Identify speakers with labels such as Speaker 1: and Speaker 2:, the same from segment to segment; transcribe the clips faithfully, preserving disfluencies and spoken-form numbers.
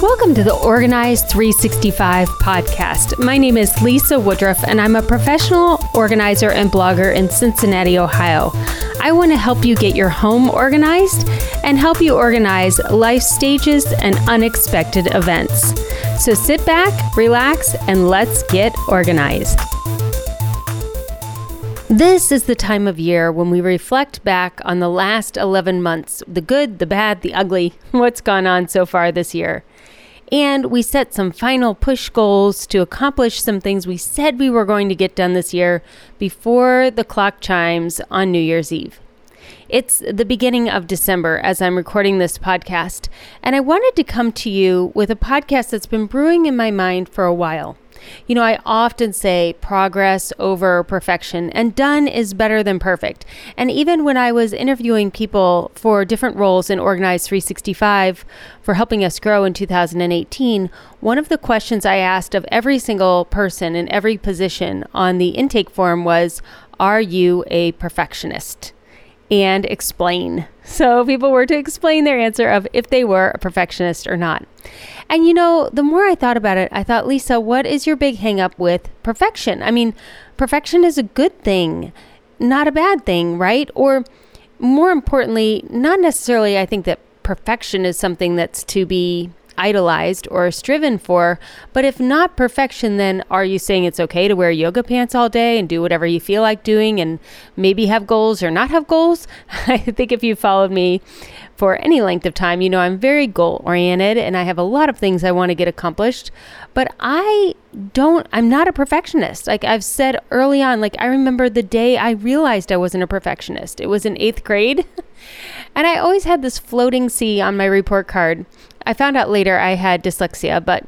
Speaker 1: Welcome to the Organize three sixty-five podcast. My name is Lisa Woodruff, and I'm a professional organizer and blogger in Cincinnati, Ohio. I want to help you get your home organized and help you organize life stages and unexpected events. So sit back, relax, and let's get organized. This is the time of year when we reflect back on the last eleven months, the good, the bad, the ugly, what's gone on so far this year. And we set some final push goals to accomplish some things we said we were going to get done this year before the clock chimes on New Year's Eve. It's the beginning of December as I'm recording this podcast, and I wanted to come to you with a podcast that's been brewing in my mind for a while. You know, I often say progress over perfection, and done is better than perfect. And even when I was interviewing people for different roles in Organize three sixty-five for helping us grow in two thousand eighteen, one of the questions I asked of every single person in every position on the intake form was, "Are you a perfectionist?" And explain. So people were to explain their answer of if they were a perfectionist or not. And you know, the more I thought about it, I thought, Lisa, what is your big hang up with perfection? I mean, perfection is a good thing, not a bad thing, right? Or more importantly, not necessarily I think that perfection is something that's to be idolized or striven for, but if not perfection, then are you saying it's okay to wear yoga pants all day and do whatever you feel like doing and maybe have goals or not have goals? I think if you followed me for any length of time, you know I'm very goal oriented and I have a lot of things I want to get accomplished, but I don't, I'm not a perfectionist. Like I've said early on, like I remember the day I realized I wasn't a perfectionist. It was in eighth grade and I always had this floating C on my report card. I found out later I had dyslexia, but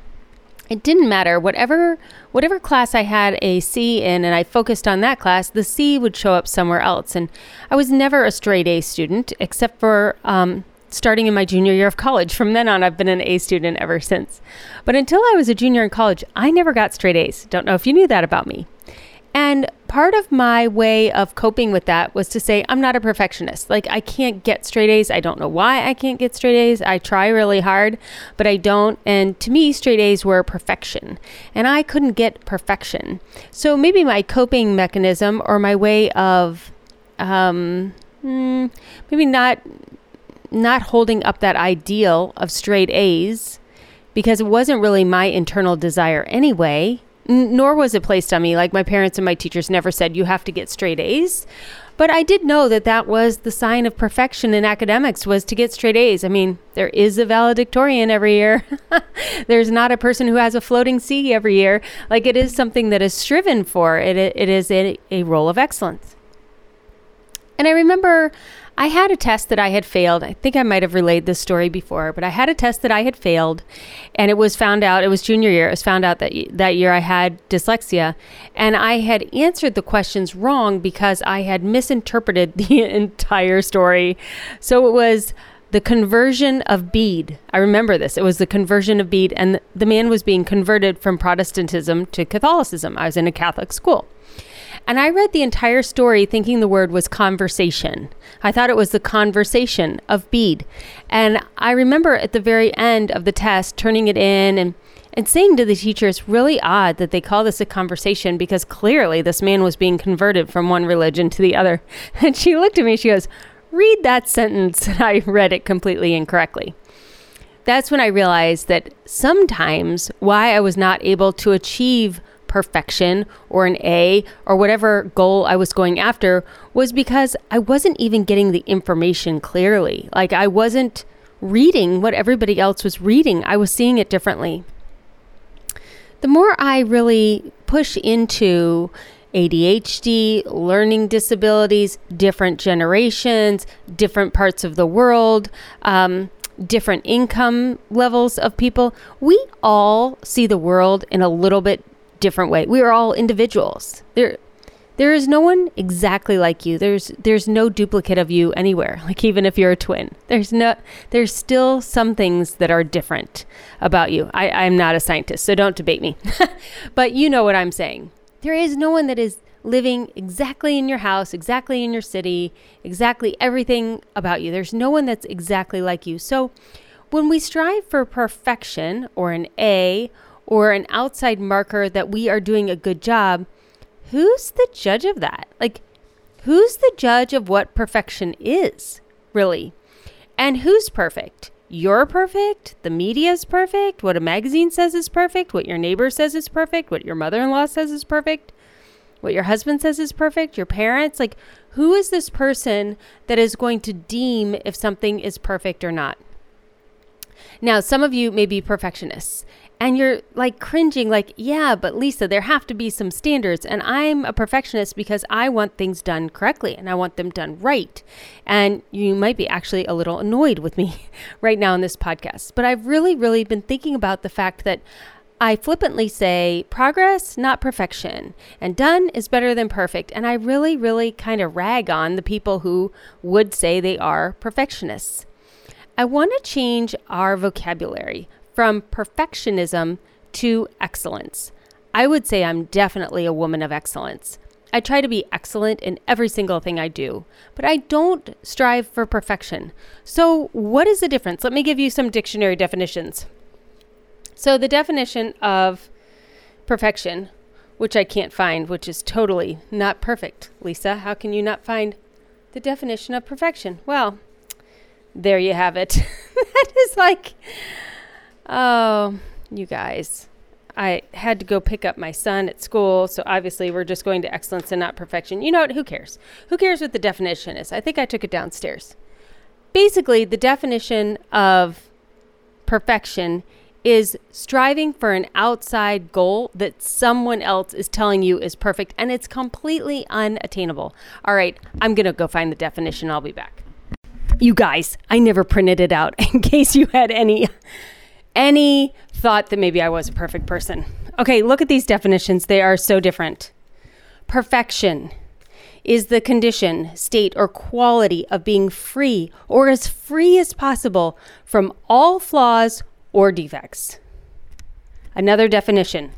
Speaker 1: it didn't matter. Whatever whatever class I had a C in and I focused on that class, the C would show up somewhere else. And I was never a straight A student, except for um, starting in my junior year of college. From then on, I've been an A student ever since. But until I was a junior in college, I never got straight A's. Don't know if you knew that about me. And part of my way of coping with that was to say, I'm not a perfectionist. Like I can't get straight A's. I don't know why I can't get straight A's. I try really hard, but I don't. And to me, straight A's were perfection and I couldn't get perfection. So maybe my coping mechanism or my way of, um, mm, maybe not, not holding up that ideal of straight A's because it wasn't really my internal desire anyway. Nor was it placed on me. Like my parents and my teachers never said you have to get straight A's. But I did know that that was the sign of perfection in academics was to get straight A's. I mean, there is a valedictorian every year. There's not a person who has a floating C every year. Like it is something that is striven for. It, it is a, a role of excellence. And I remember I had a test that I had failed. I think I might have relayed this story before, but I had a test that I had failed and it was found out, it was junior year, it was found out that that year I had dyslexia and I had answered the questions wrong because I had misinterpreted the entire story. So it was the conversion of Bede. I remember this. It was the conversion of Bede and the man was being converted from Protestantism to Catholicism. I was in a Catholic school. And I read the entire story thinking the word was conversation. I thought it was the conversation of Bede. And I remember at the very end of the test, turning it in and, and saying to the teacher, it's really odd that they call this a conversation because clearly this man was being converted from one religion to the other. And she looked at me, she goes, read that sentence. And I read it completely incorrectly. That's when I realized that sometimes why I was not able to achieve perfection or an A or whatever goal I was going after was because I wasn't even getting the information clearly. Like I wasn't reading what everybody else was reading. I was seeing it differently. The more I really push into A D H D, learning disabilities, different generations, different parts of the world, um, different income levels of people, we all see the world in a little bit different way. We are all individuals. There, there is no one exactly like you. There's, there's no duplicate of you anywhere. Like even if you're a twin, there's no, there's still some things that are different about you. I, I'm not a scientist, so don't debate me, but you know what I'm saying. There is no one that is living exactly in your house, exactly in your city, exactly everything about you. There's no one that's exactly like you. So When we strive for perfection or an A or an outside marker that we are doing a good job, who's the judge of that? Like, who's the judge of what perfection is, really? And who's perfect? You're perfect? The media's perfect? What a magazine says is perfect? What your neighbor says is perfect? What your mother-in-law says is perfect? What your husband says is perfect? Your parents? Like, who is this person that is going to deem if something is perfect or not? Now, some of you may be perfectionists and you're like cringing, like, yeah, but Lisa, there have to be some standards. And I'm a perfectionist because I want things done correctly and I want them done right. And you might be actually a little annoyed with me right now in this podcast. But I've really, really been thinking about the fact that I flippantly say progress, not perfection, and done is better than perfect. And I really, really kind of rag on the people who would say they are perfectionists. I want to change our vocabulary from perfectionism to excellence. I would say I'm definitely a woman of excellence. I try to be excellent in every single thing I do, but I don't strive for perfection. So what is the difference? Let me give you some dictionary definitions. So the definition of perfection, which I can't find, which is totally not perfect. Lisa, how can you not find the definition of perfection? Well, there you have it. That is like, oh, you guys, I had to go pick up my son at school. So obviously we're just going to excellence and not perfection. You know what? Who cares? Who cares what the definition is? I think I took it downstairs. Basically, the definition of perfection is striving for an outside goal that someone else is telling you is perfect, and it's completely unattainable. All right, I'm going to go find the definition. I'll be back. You guys, I never printed it out in case you had any any thought that maybe I was a perfect person. Okay, look at these definitions. They are so different. Perfection is the condition, state, or quality of being free or as free as possible from all flaws or defects. Another definition: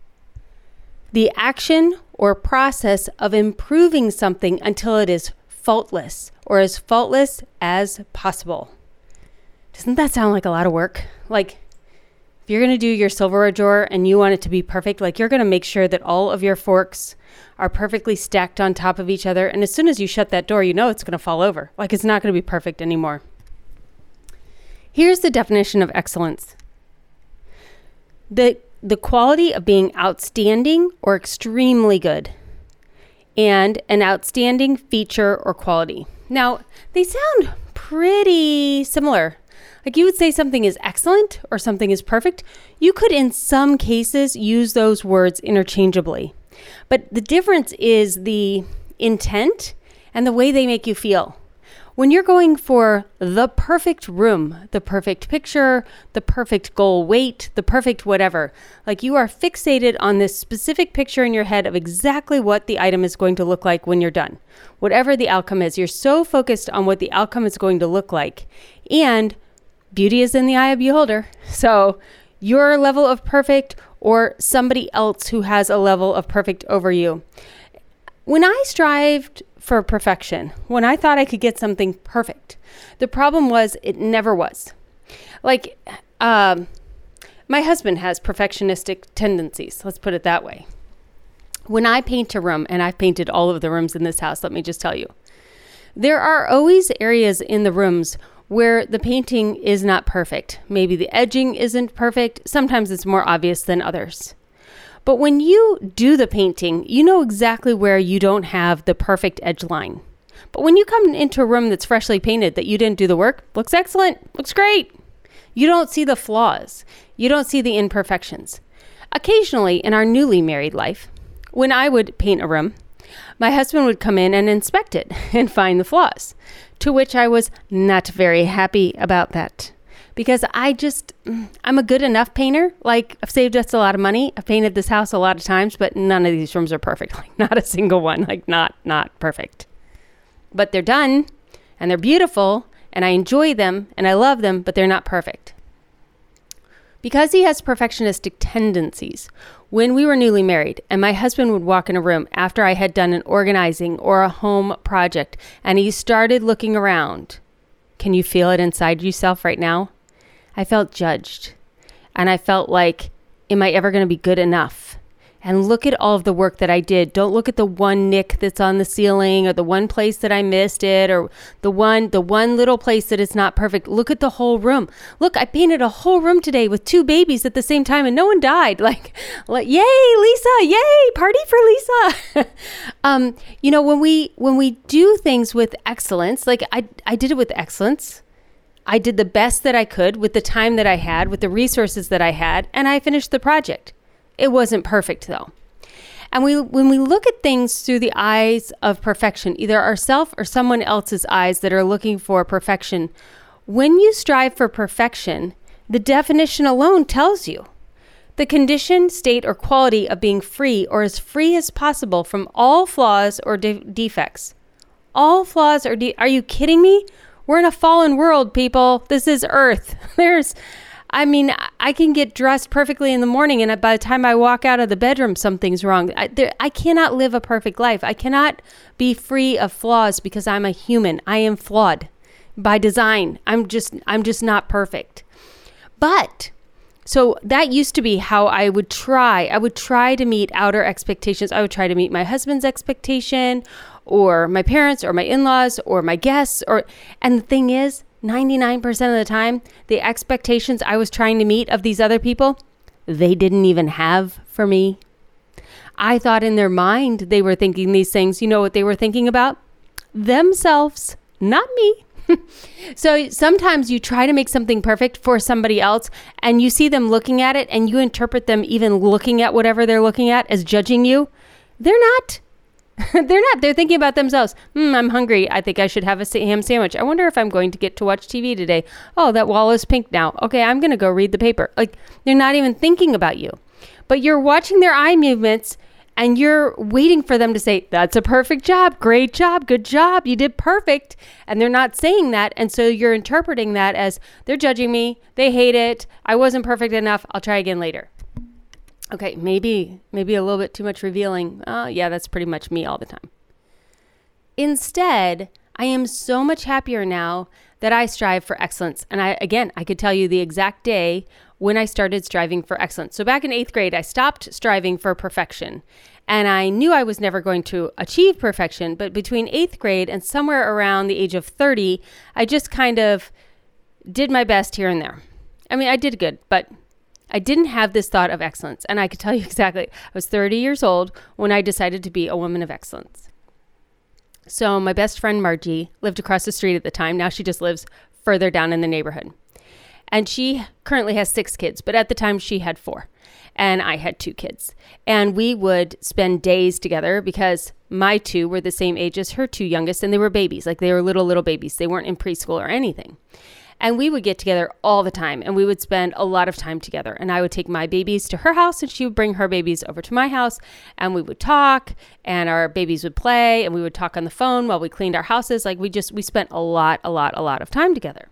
Speaker 1: the action or process of improving something until it is faultless or as faultless as possible. Doesn't that sound like a lot of work? Like, if you're going to do your silverware drawer and you want it to be perfect, like you're going to make sure that all of your forks are perfectly stacked on top of each other. And as soon as you shut that door, you know it's going to fall over. Like, it's not going to be perfect anymore. Here's the definition of excellence. The, the quality of being outstanding or extremely good, and an outstanding feature or quality. Now, they sound pretty similar. Like, you would say something is excellent or something is perfect. You could, in some cases, use those words interchangeably. But the difference is the intent and the way they make you feel. When you're going for the perfect room, the perfect picture, the perfect goal weight, the perfect whatever, like you are fixated on this specific picture in your head of exactly what the item is going to look like when you're done. Whatever the outcome is, you're so focused on what the outcome is going to look like. And beauty is in the eye of the beholder. So your level of perfect or somebody else who has a level of perfect over you. When I strived for perfection, when I thought I could get something perfect, the problem was it never was. Like, um, my husband has perfectionistic tendencies. Let's put it that way. When I paint a room, and I've painted all of the rooms in this house, let me just tell you, there are always areas in the rooms where the painting is not perfect. Maybe the edging isn't perfect. Sometimes it's more obvious than others. But when you do the painting, you know exactly where you don't have the perfect edge line. But when you come into a room that's freshly painted that you didn't do the work, looks excellent, looks great. You don't see the flaws. You don't see the imperfections. Occasionally in our newly married life, when I would paint a room, my husband would come in and inspect it and find the flaws, to which I was not very happy about that. Because I just, I'm a good enough painter. Like, I've saved us a lot of money. I've painted this house a lot of times, but none of these rooms are perfect. Like, not a single one. Like, not, not perfect. But they're done, and they're beautiful, and I enjoy them, and I love them, but they're not perfect. Because he has perfectionistic tendencies, when we were newly married, and my husband would walk in a room after I had done an organizing or a home project, and he started looking around. Can you feel it inside yourself right now? I felt judged. And I felt like, am I ever going to be good enough? And look at all of the work that I did. Don't look at the one nick that's on the ceiling or the one place that I missed it or the one the one little place that is not perfect. Look at the whole room. Look, I painted a whole room today with two babies at the same time and no one died. Like, like yay, Lisa, yay, party for Lisa. um, you know, when we when we do things with excellence, like I I did it with excellence. I did the best that I could with the time that I had, with the resources that I had, and I finished the project. It wasn't perfect though. And we, when we look at things through the eyes of perfection, either ourselves or someone else's eyes that are looking for perfection, when you strive for perfection, the definition alone tells you the condition, state, or quality of being free or as free as possible from all flaws or de- defects. All flaws or de- are you kidding me? We're in a fallen world, people. This is Earth. There's I mean, I can get dressed perfectly in the morning, and by the time I walk out of the bedroom, something's wrong. I, there, I cannot live a perfect life. I cannot be free of flaws because I'm a human. I am flawed by design. I'm just, I'm just not perfect. But so that used to be how I would try. I would try to meet outer expectations. I would try to meet my husband's expectation, or my parents, or my in-laws, or my guests, or. And the thing is, ninety-nine percent of the time, the expectations I was trying to meet of these other people, they didn't even have for me. I thought in their mind they were thinking these things. You know what they were thinking about? Themselves, not me. So sometimes you try to make something perfect for somebody else and you see them looking at it and you interpret them even looking at whatever they're looking at as judging you. They're not. They're not. They're thinking about themselves. Hmm, I'm hungry. I think I should have a ham sandwich. I wonder if I'm going to get to watch T V today. Oh, that wall is pink now. Okay, I'm going to go read the paper. Like, they're not even thinking about you. But you're watching their eye movements and you're waiting for them to say, that's a perfect job. Great job. Good job. You did perfect. And they're not saying that. And so you're interpreting that as they're judging me. They hate it. I wasn't perfect enough. I'll try again later. Okay, maybe, maybe a little bit too much revealing. Uh, yeah, that's pretty much me all the time. Instead, I am so much happier now that I strive for excellence. And I, again, I could tell you the exact day when I started striving for excellence. So back in eighth grade, I stopped striving for perfection. And I knew I was never going to achieve perfection. But between eighth grade and somewhere around the age of thirty, I just kind of did my best here and there. I mean, I did good, but I didn't have this thought of excellence. And I could tell you exactly, I was thirty years old when I decided to be a woman of excellence. So my best friend Margie lived across the street at the time. Now she just lives further down in the neighborhood. And she currently has six kids, but at the time she had four. And I had two kids. And we would spend days together because my two were the same age as her two youngest, and they were babies. Like, they were little, little babies. They weren't in preschool or anything. And we would get together all the time, and we would spend a lot of time together. And I would take my babies to her house, and she would bring her babies over to my house, and we would talk, and our babies would play, and we would talk on the phone while we cleaned our houses. Like, we just, we spent a lot, a lot, a lot of time together.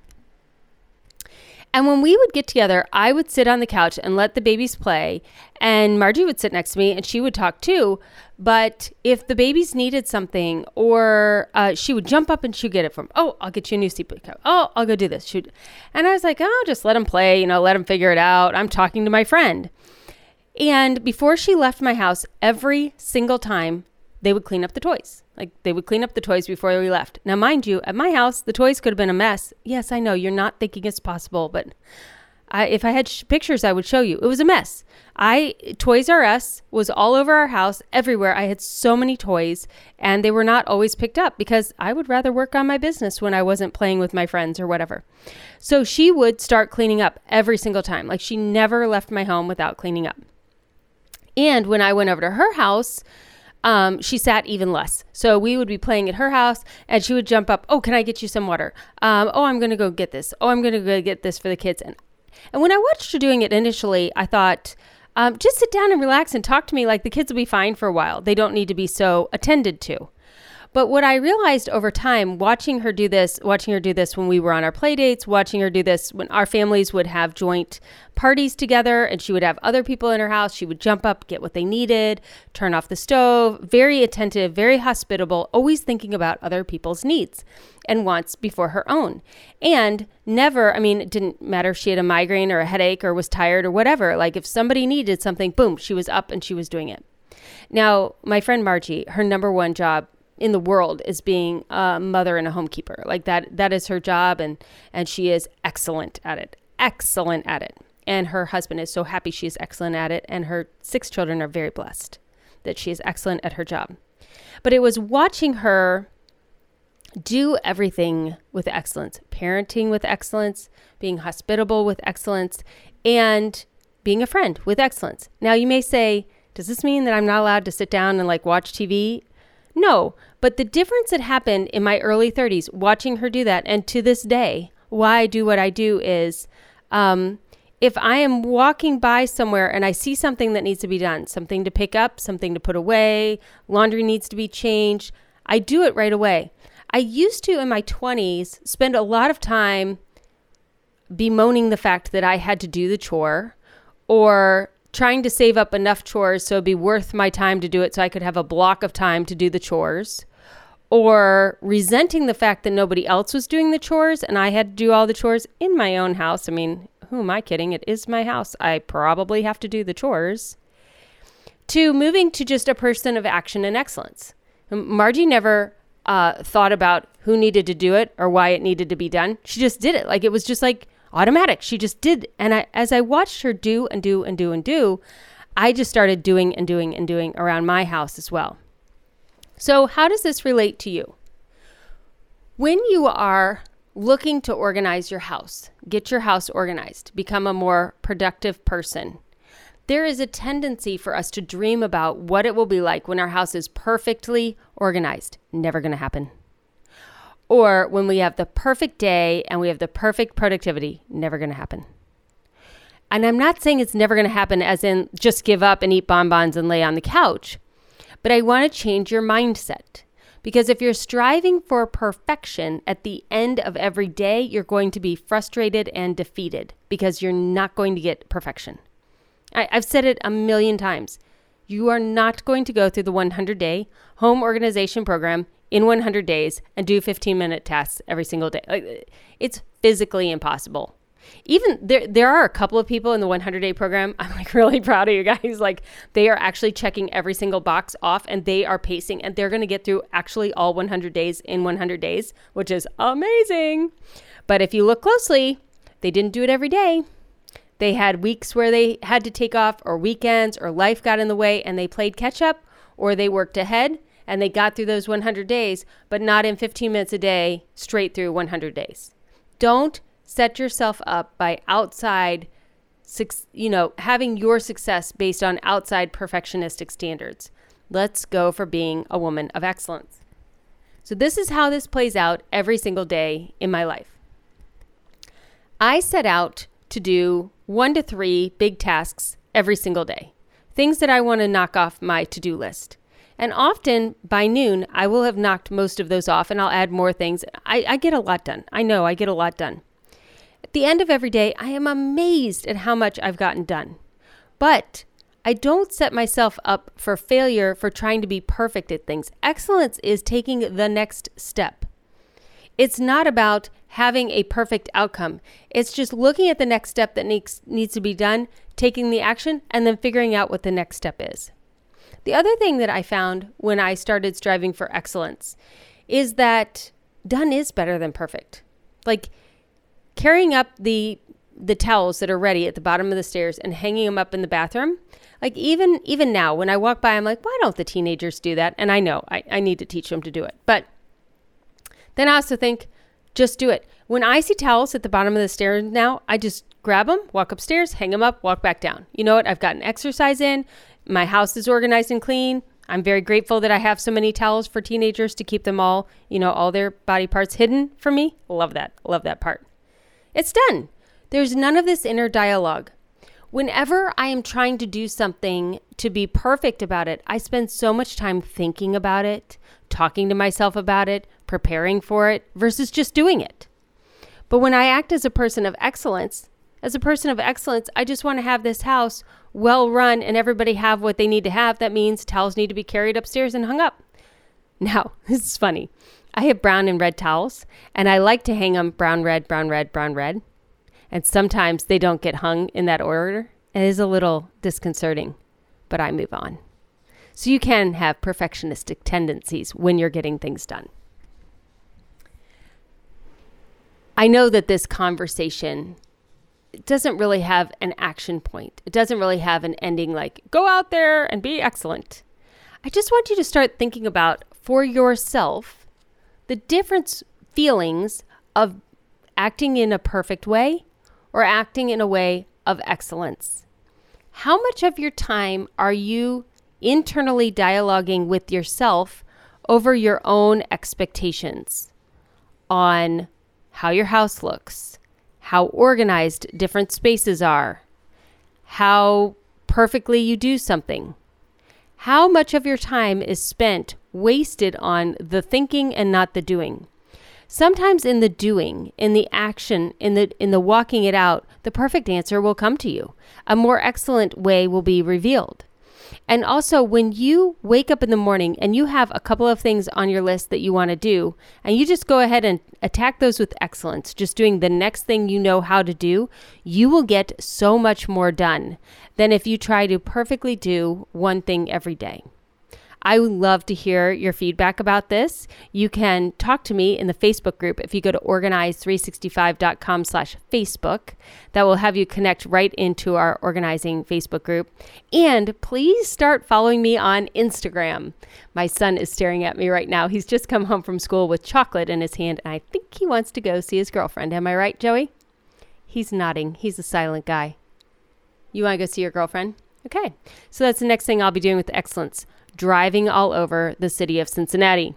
Speaker 1: And when we would get together, I would sit on the couch and let the babies play, and Margie would sit next to me and she would talk too. But if the babies needed something, or uh, she would jump up and she'd get it from, oh, I'll get you a new seatbelt cover. Oh, I'll go do this. She'd, and I was like, oh, just let them play, you know, let them figure it out. I'm talking to my friend. And before she left my house, every single time, they would clean up the toys. Like, they would clean up the toys before we left. Now, mind you, at my house, the toys could have been a mess. Yes, I know you're not thinking it's possible, but I, if I had sh- pictures, I would show you. It was a mess. I Toys R Us was all over our house, everywhere. I had so many toys, and they were not always picked up because I would rather work on my business when I wasn't playing with my friends or whatever. So she would start cleaning up every single time. Like, she never left my home without cleaning up. And when I went over to her house, Um, she sat even less. So we would be playing at her house and she would jump up. Oh, can I get you some water? Um, oh, I'm going to go get this. Oh, I'm going to go get this for the kids. And, and when I watched her doing it initially, I thought, um, just sit down and relax and talk to me. Like, the kids will be fine for a while. They don't need to be so attended to. But what I realized over time, watching her do this, watching her do this when we were on our play dates, watching her do this when our families would have joint parties together and she would have other people in her house, she would jump up, get what they needed, turn off the stove, very attentive, very hospitable, always thinking about other people's needs and wants before her own. And never, I mean, it didn't matter if she had a migraine or a headache or was tired or whatever. Like if somebody needed something, boom, she was up and she was doing it. Now, my friend Margie, her number one job in the world is being a mother and a homekeeper. Like that, that is her job. And, and she is excellent at it, excellent at it. And her husband is so happy she is excellent at it. And her six children are very blessed that she is excellent at her job. But it was watching her do everything with excellence, parenting with excellence, being hospitable with excellence, and being a friend with excellence. Now you may say, does this mean that I'm not allowed to sit down and like watch T V? No, but the difference that happened in my early thirties, watching her do that, and to this day, why I do what I do is, um, if I am walking by somewhere and I see something that needs to be done, something to pick up, something to put away, laundry needs to be changed, I do it right away. I used to, in my twenties, spend a lot of time bemoaning the fact that I had to do the chore or trying to save up enough chores so it'd be worth my time to do it so I could have a block of time to do the chores, or resenting the fact that nobody else was doing the chores and I had to do all the chores in my own house. I mean, who am I kidding? It is my house. I probably have to do the chores. To moving to just a person of action and excellence. Margie never uh, thought about who needed to do it or why it needed to be done. She just did it. Like it was just like automatic. She just did. And I, as I watched her do and do and do and do, I just started doing and doing and doing around my house as well. So how does this relate to you? When you are looking to organize your house, get your house organized, become a more productive person, there is a tendency for us to dream about what it will be like when our house is perfectly organized. Never going to happen. Or when we have the perfect day and we have the perfect productivity. Never going to happen. And I'm not saying it's never going to happen as in just give up and eat bonbons and lay on the couch. But I want to change your mindset. Because if you're striving for perfection at the end of every day, you're going to be frustrated and defeated because you're not going to get perfection. I, I've said it a million times. You are not going to go through the one hundred day home organization program in one hundred days and do fifteen minute tasks every single day. Like, it's physically impossible. Even there, there are a couple of people in the one hundred day program. I'm like really proud of you guys. Like they are actually checking every single box off and they are pacing and they're going to get through actually all one hundred days in one hundred days, which is amazing. But if you look closely, they didn't do it every day. They had weeks where they had to take off or weekends or life got in the way and they played catch up or they worked ahead and they got through those one hundred days, but not in fifteen minutes a day straight through one hundred days. Don't set yourself up by outside, you know, having your success based on outside perfectionistic standards. Let's go for being a woman of excellence. So this is how this plays out every single day in my life. I set out to do one to three big tasks every single day, things that I want to knock off my to-do list. And often by noon, I will have knocked most of those off and I'll add more things. I, I get a lot done. I know I get a lot done. At the end of every day, I am amazed at how much I've gotten done. But I don't set myself up for failure for trying to be perfect at things. Excellence is taking the next step. It's not about having a perfect outcome. It's just looking at the next step that needs, needs to be done, taking the action, and then figuring out what the next step is. The other thing that I found when I started striving for excellence is that done is better than perfect. Like carrying up the the towels that are ready at the bottom of the stairs and hanging them up in the bathroom. Like even even now when I walk by, I'm like, why don't the teenagers do that? And I know I, I need to teach them to do it. But then I also think, just do it. When I see towels at the bottom of the stairs now, I just grab them, walk upstairs, hang them up, walk back down. You know what? I've gotten exercise in. My house is organized and clean. I'm very grateful that I have so many towels for teenagers to keep them all, you know, all their body parts hidden from me. Love that. Love that part. It's done. There's none of this inner dialogue. Whenever I am trying to do something to be perfect about it, I spend so much time thinking about it, talking to myself about it, preparing for it, versus just doing it. But when I act as a person of excellence, as a person of excellence, I just want to have this house well run and everybody have what they need to have. That means towels need to be carried upstairs and hung up. Now, this is funny. I have brown and red towels, and I like to hang them brown, red, brown, red, brown, red. And sometimes they don't get hung in that order. It is a little disconcerting, but I move on. So you can have perfectionistic tendencies when you're getting things done. I know that this conversation doesn't really have an action point. It doesn't really have an ending like, go out there and be excellent. I just want you to start thinking about, for yourself, the different feelings of acting in a perfect way or acting in a way of excellence. How much of your time are you internally dialoguing with yourself over your own expectations on how your house looks, how organized different spaces are, how perfectly you do something? How much of your time is spent wasted on the thinking and not the doing? Sometimes in the doing, in the action, in the in the walking it out, the perfect answer will come to you. A more excellent way will be revealed. And also, when you wake up in the morning and you have a couple of things on your list that you want to do, and you just go ahead and attack those with excellence, just doing the next thing you know how to do, you will get so much more done than if you try to perfectly do one thing every day. I would love to hear your feedback about this. You can talk to me in the Facebook group if you go to organize three sixty-five dot com slash Facebook. That will have you connect right into our organizing Facebook group. And please start following me on Instagram. My son is staring at me right now. He's just come home from school with chocolate in his hand, and I think he wants to go see his girlfriend. Am I right, Joey? He's nodding. He's a silent guy. You want to go see your girlfriend? Okay. So that's the next thing I'll be doing with excellence. Driving all over the city of Cincinnati.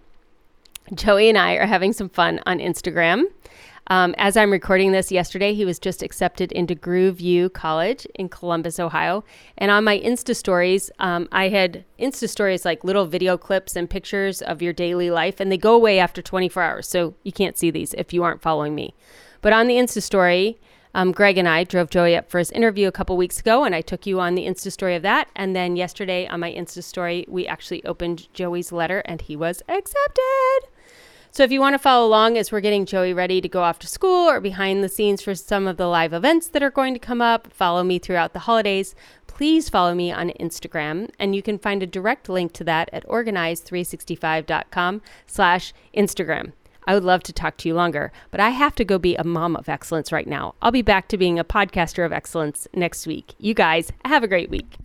Speaker 1: Joey and I are having some fun on Instagram. Um, as I'm recording this yesterday, he was just accepted into Groove U College in Columbus, Ohio. And on my Insta stories, um, I had Insta stories like little video clips and pictures of your daily life, and they go away after twenty-four hours. So you can't see these if you aren't following me. But on the Insta story, Um, Greg and I drove Joey up for his interview a couple weeks ago, and I took you on the Insta story of that. And then yesterday on my Insta story, we actually opened Joey's letter, and he was accepted. So if you want to follow along as we're getting Joey ready to go off to school or behind the scenes for some of the live events that are going to come up, follow me throughout the holidays, please follow me on Instagram. And you can find a direct link to that at organize three sixty-five dot com slash Instagram. I would love to talk to you longer, but I have to go be a mom of excellence right now. I'll be back to being a podcaster of excellence next week. You guys have a great week.